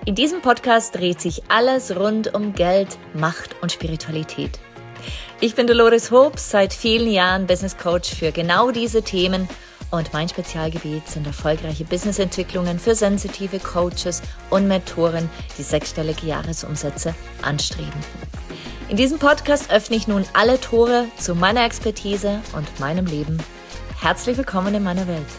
In diesem Podcast dreht sich alles rund um Geld, Macht und Spiritualität. Ich bin Dolores Hobbs, seit vielen Jahren Business Coach für genau diese Themen und mein Spezialgebiet sind erfolgreiche Businessentwicklungen für sensitive Coaches und Mentoren, die sechsstellige Jahresumsätze anstreben. In diesem Podcast öffne ich nun alle Tore zu meiner Expertise und meinem Leben. Herzlich willkommen in meiner Welt.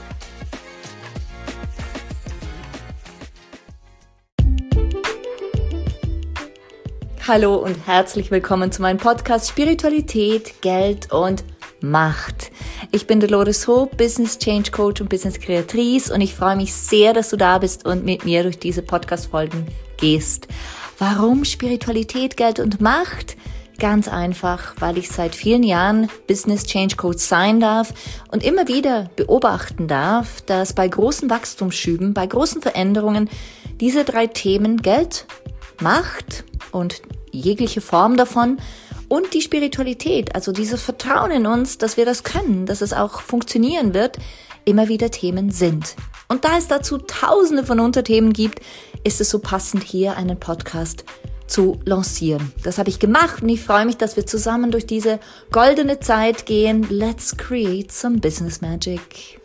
Hallo und herzlich willkommen zu meinem Podcast Spiritualität, Geld und Macht. Ich bin Dolores Hobbs, Business Change Coach und Business Kreatrice und ich freue mich sehr, dass du da bist und mit mir durch diese Podcast-Folgen gehst. Warum Spiritualität, Geld und Macht? Ganz einfach, weil ich seit vielen Jahren Business Change Coach sein darf und immer wieder beobachten darf, dass bei großen Wachstumsschüben, bei großen Veränderungen diese drei Themen Geld, Macht und jegliche Form davon und die Spiritualität, also dieses Vertrauen in uns, dass wir das können, dass es auch funktionieren wird, immer wieder Themen sind. Und da es dazu tausende von Unterthemen gibt, ist es so passend, hier einen Podcast zu lancieren. Das habe ich gemacht und ich freue mich, dass wir zusammen durch diese goldene Zeit gehen. Let's create some business magic.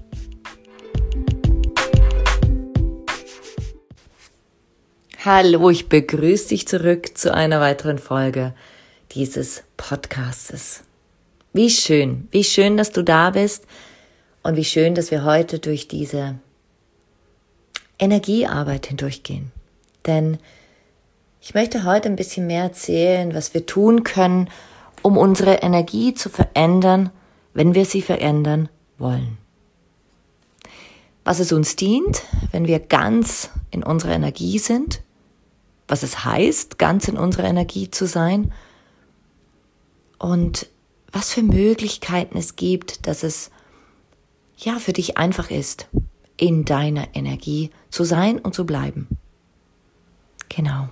Hallo, ich begrüße dich zurück zu einer weiteren Folge dieses Podcastes. Wie schön, dass du da bist und wie schön, dass wir heute durch diese Energiearbeit hindurchgehen. Denn ich möchte heute ein bisschen mehr erzählen, was wir tun können, um unsere Energie zu verändern, wenn wir sie verändern wollen. Was es uns dient, wenn wir ganz in unserer Energie sind, was es heißt, ganz in unserer Energie zu sein und was für Möglichkeiten es gibt, dass es ja für dich einfach ist, in deiner Energie zu sein und zu bleiben. Genau.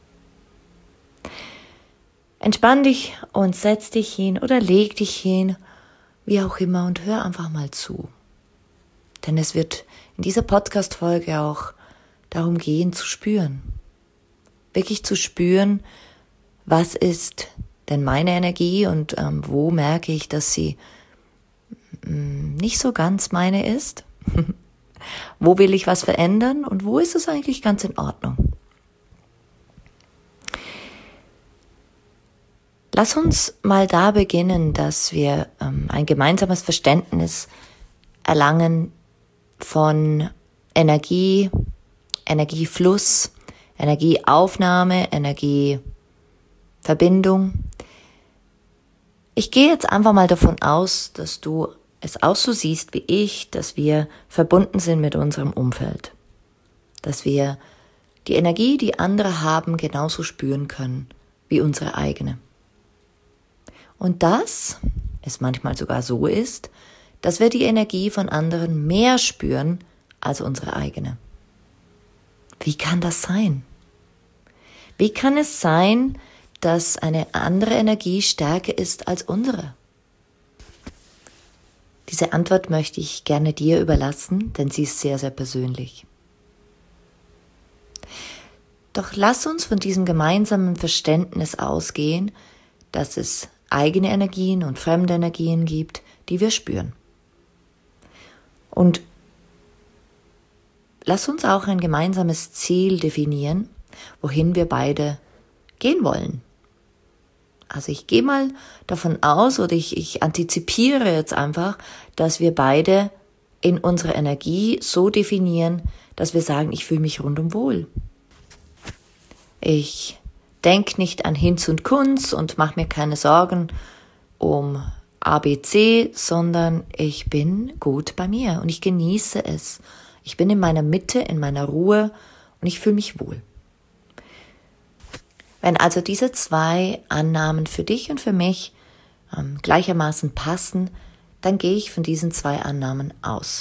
Entspann dich und setz dich hin oder leg dich hin, wie auch immer, und hör einfach mal zu. Denn es wird in dieser Podcast-Folge auch darum gehen, zu spüren. Wirklich zu spüren, was ist denn meine Energie und wo merke ich, dass sie nicht so ganz meine ist. Wo will ich was verändern und wo ist es eigentlich ganz in Ordnung? Lass uns mal da beginnen, dass wir ein gemeinsames Verständnis erlangen von Energie, Energiefluss, Energieaufnahme, Energieverbindung. Ich gehe jetzt einfach mal davon aus, dass du es auch so siehst wie ich, dass wir verbunden sind mit unserem Umfeld. Dass wir die Energie, die andere haben, genauso spüren können wie unsere eigene. Und dass es manchmal sogar so ist, dass wir die Energie von anderen mehr spüren als unsere eigene. Wie kann das sein? Wie kann es sein, dass eine andere Energie stärker ist als unsere? Diese Antwort möchte ich gerne dir überlassen, denn sie ist sehr, sehr persönlich. Doch lass uns von diesem gemeinsamen Verständnis ausgehen, dass es eigene Energien und fremde Energien gibt, die wir spüren. Und lass uns auch ein gemeinsames Ziel definieren, wohin wir beide gehen wollen. Also ich gehe mal davon aus oder ich antizipiere jetzt einfach, dass wir beide in unserer Energie so definieren, dass wir sagen, ich fühle mich rundum wohl. Ich denke nicht an Hinz und Kunz und mache mir keine Sorgen um ABC, sondern ich bin gut bei mir und ich genieße es. Ich bin in meiner Mitte, in meiner Ruhe und ich fühle mich wohl. Wenn also diese zwei Annahmen für dich und für mich gleichermaßen passen, dann gehe ich von diesen zwei Annahmen aus.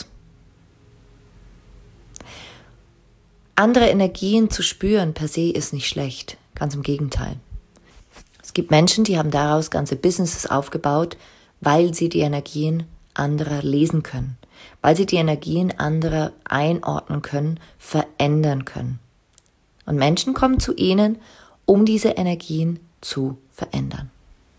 Andere Energien zu spüren per se ist nicht schlecht, ganz im Gegenteil. Es gibt Menschen, die haben daraus ganze Businesses aufgebaut, weil sie die Energien anderer lesen können, weil sie die Energien anderer einordnen können, verändern können. Und Menschen kommen zu ihnen, um diese Energien zu verändern.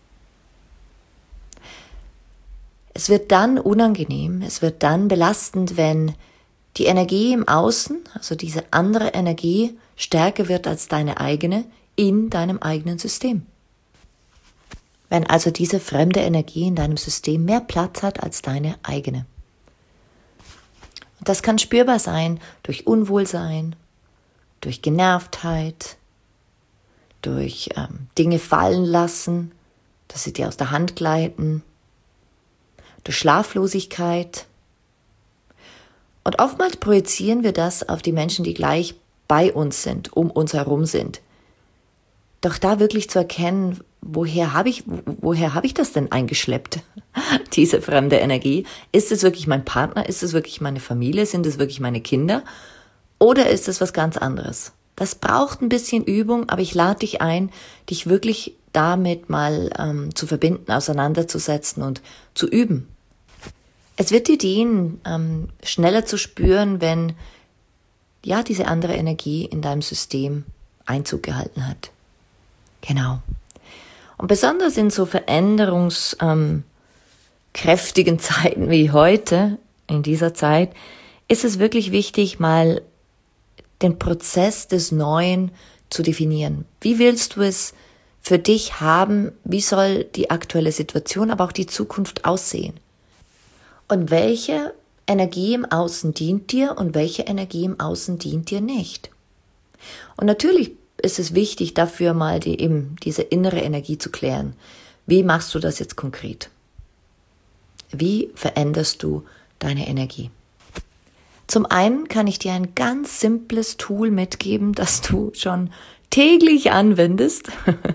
Es wird dann unangenehm, es wird dann belastend, wenn die Energie im Außen, also diese andere Energie, stärker wird als deine eigene in deinem eigenen System. Wenn also diese fremde Energie in deinem System mehr Platz hat als deine eigene. Und das kann spürbar sein durch Unwohlsein, durch Genervtheit, durch Dinge fallen lassen, dass sie dir aus der Hand gleiten, durch Schlaflosigkeit. Und oftmals projizieren wir das auf die Menschen, die gleich bei uns sind, um uns herum sind. Doch da wirklich zu erkennen, woher habe ich das denn eingeschleppt, diese fremde Energie? Ist es wirklich mein Partner? Ist es wirklich meine Familie? Sind es wirklich meine Kinder? Oder ist es was ganz anderes? Das braucht ein bisschen Übung, aber ich lade dich ein, dich wirklich damit mal zu verbinden, auseinanderzusetzen und zu üben. Es wird dir dienen, schneller zu spüren, wenn ja diese andere Energie in deinem System Einzug gehalten hat. Genau. Und besonders in so veränderungskräftigen Zeiten wie heute, in dieser Zeit, ist es wirklich wichtig, mal den Prozess des Neuen zu definieren. Wie willst du es für dich haben? Wie soll die aktuelle Situation, aber auch die Zukunft aussehen? Und welche Energie im Außen dient dir und welche Energie im Außen dient dir nicht? Und natürlich ist es wichtig, dafür mal diese innere Energie zu klären. Wie machst du das jetzt konkret? Wie veränderst du deine Energie? Zum einen kann ich dir ein ganz simples Tool mitgeben, das du schon täglich anwendest,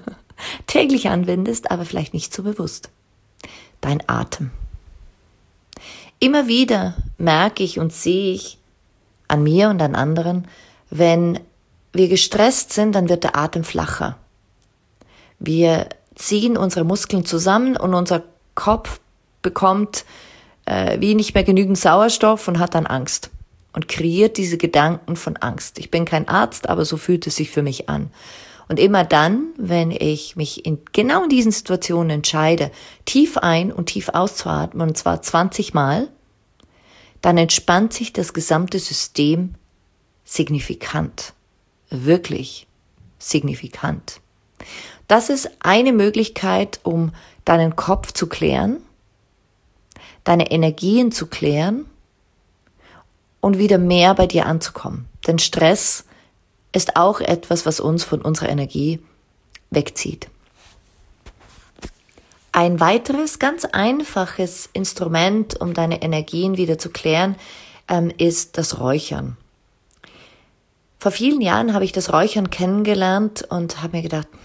aber vielleicht nicht so bewusst. Dein Atem. Immer wieder merke ich und sehe ich an mir und an anderen, wenn wir gestresst sind, dann wird der Atem flacher. Wir ziehen unsere Muskeln zusammen und unser Kopf bekommt wie nicht mehr genügend Sauerstoff und hat dann Angst und kreiert diese Gedanken von Angst. Ich bin kein Arzt, aber so fühlt es sich für mich an. Und immer dann, wenn ich mich genau in diesen Situationen entscheide, tief ein- und tief auszuatmen, und zwar 20 Mal, dann entspannt sich das gesamte System signifikant. Wirklich signifikant. Das ist eine Möglichkeit, um deinen Kopf zu klären, deine Energien zu klären und wieder mehr bei dir anzukommen. Denn Stress ist auch etwas, was uns von unserer Energie wegzieht. Ein weiteres, ganz einfaches Instrument, um deine Energien wieder zu klären, ist das Räuchern. Vor vielen Jahren habe ich das Räuchern kennengelernt und habe mir gedacht,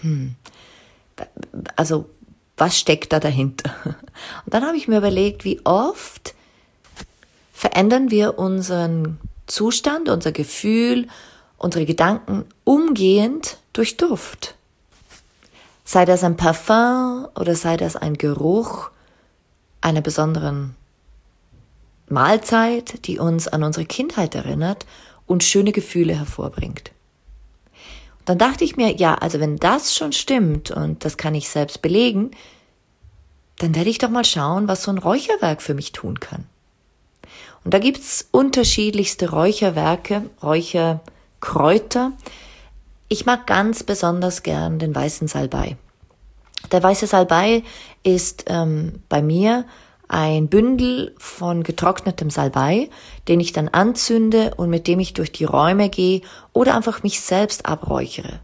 also was steckt da dahinter? Und dann habe ich mir überlegt, wie oft verändern wir unseren Zustand, unser Gefühl, unsere Gedanken umgehend durch Duft. Sei das ein Parfum oder sei das ein Geruch einer besonderen Mahlzeit, die uns an unsere Kindheit erinnert und schöne Gefühle hervorbringt. Und dann dachte ich mir, ja, also wenn das schon stimmt und das kann ich selbst belegen, dann werde ich doch mal schauen, was so ein Räucherwerk für mich tun kann. Und da gibt's unterschiedlichste Räucherwerke, Räucherkräuter. Ich mag ganz besonders gern den weißen Salbei. Der weiße Salbei ist bei mir ein Bündel von getrocknetem Salbei, den ich dann anzünde und mit dem ich durch die Räume gehe oder einfach mich selbst abräuchere.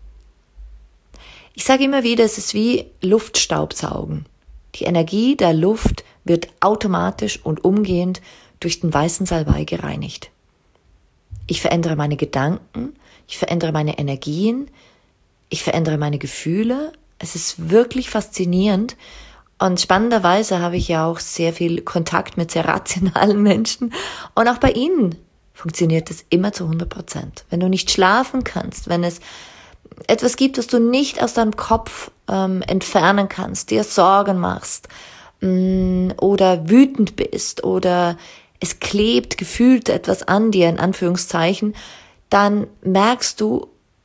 Ich sage immer wieder, es ist wie Luftstaubsaugen. Die Energie der Luft wird automatisch und umgehend durch den weißen Salbei gereinigt. Ich verändere meine Gedanken, ich verändere meine Energien, ich verändere meine Gefühle. Es ist wirklich faszinierend. Und spannenderweise habe ich ja auch sehr viel Kontakt mit sehr rationalen Menschen. Und auch bei ihnen funktioniert es immer zu 100%. Wenn du nicht schlafen kannst, wenn es etwas gibt, das du nicht aus deinem Kopf entfernen kannst, dir Sorgen machst oder wütend bist oder es klebt gefühlt etwas an dir, in Anführungszeichen, dann merkst du,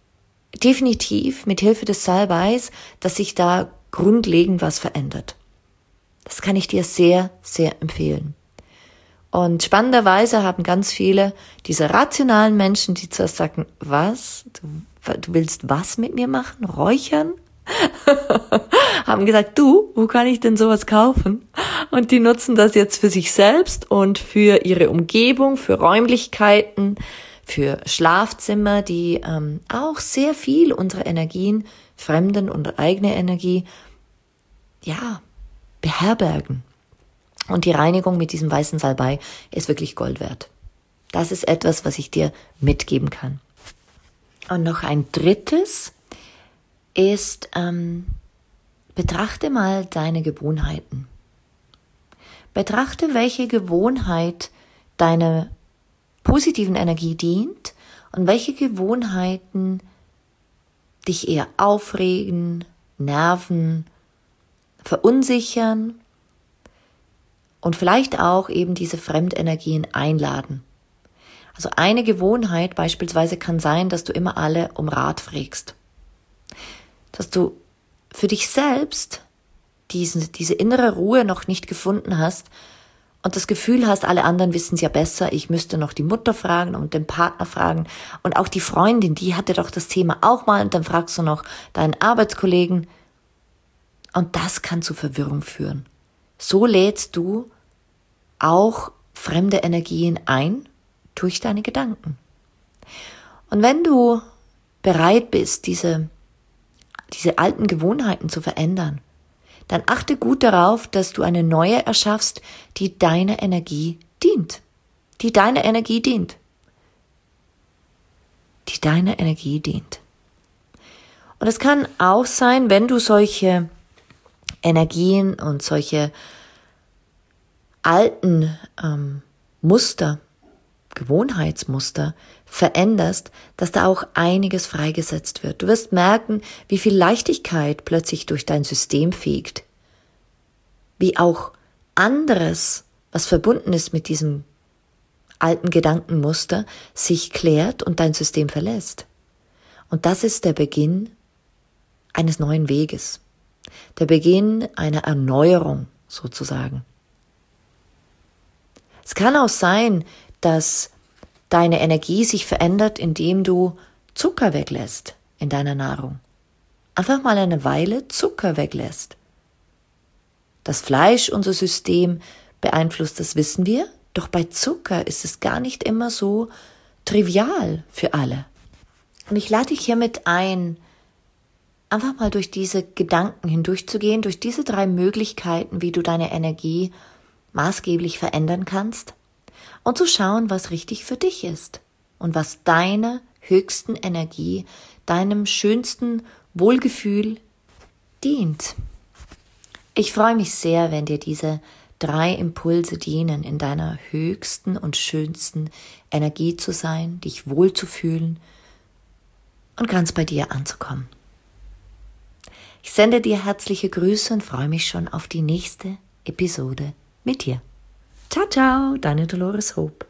definitiv mit Hilfe des Salbeis, dass sich da grundlegend was verändert. Das kann ich dir sehr, sehr empfehlen. Und spannenderweise haben ganz viele dieser rationalen Menschen, die zuerst sagen, was? Du willst was mit mir machen? Räuchern? haben gesagt, wo kann ich denn sowas kaufen? Und die nutzen das jetzt für sich selbst und für ihre Umgebung, für Räumlichkeiten, für Schlafzimmer, die auch sehr viel unserer Energien, fremden und eigene Energie, beherbergen. Und die Reinigung mit diesem weißen Salbei ist wirklich Gold wert. Das ist etwas, was ich dir mitgeben kann. Und noch ein drittes ist, betrachte mal deine Gewohnheiten. Betrachte, welche Gewohnheit deiner positiven Energie dient und welche Gewohnheiten dich eher aufregen, nerven, verunsichern und vielleicht auch eben diese Fremdenergien einladen. Also eine Gewohnheit beispielsweise kann sein, dass du immer alle um Rat fragst. Dass du für dich selbst diese innere Ruhe noch nicht gefunden hast und das Gefühl hast, alle anderen wissen es ja besser, ich müsste noch die Mutter fragen und den Partner fragen und auch die Freundin, die hatte doch das Thema auch mal und dann fragst du noch deinen Arbeitskollegen und das kann zu Verwirrung führen. So lädst du auch fremde Energien ein durch deine Gedanken. Und wenn du bereit bist, diese alten Gewohnheiten zu verändern, dann achte gut darauf, dass du eine neue erschaffst, die deiner Energie dient. Die deiner Energie dient. Die deiner Energie dient. Und es kann auch sein, wenn du solche Energien und solche alten Muster, Gewohnheitsmuster veränderst, dass da auch einiges freigesetzt wird. Du wirst merken, wie viel Leichtigkeit plötzlich durch dein System fegt. Wie auch anderes, was verbunden ist mit diesem alten Gedankenmuster, sich klärt und dein System verlässt. Und das ist der Beginn eines neuen Weges. Der Beginn einer Erneuerung sozusagen. Es kann auch sein, dass deine Energie sich verändert, indem du Zucker weglässt in deiner Nahrung. Einfach mal eine Weile Zucker weglässt. Das Fleisch unser System beeinflusst, das wissen wir. Doch bei Zucker ist es gar nicht immer so trivial für alle. Und ich lade dich hiermit ein, einfach mal durch diese Gedanken hindurchzugehen, durch diese 3 Möglichkeiten, wie du deine Energie maßgeblich verändern kannst und zu schauen, was richtig für dich ist und was deiner höchsten Energie, deinem schönsten Wohlgefühl dient. Ich freue mich sehr, wenn dir diese 3 Impulse dienen, in deiner höchsten und schönsten Energie zu sein, dich wohlzufühlen und ganz bei dir anzukommen. Ich sende dir herzliche Grüße und freue mich schon auf die nächste Episode mit dir. Ciao, ciao, deine Dolores Hope.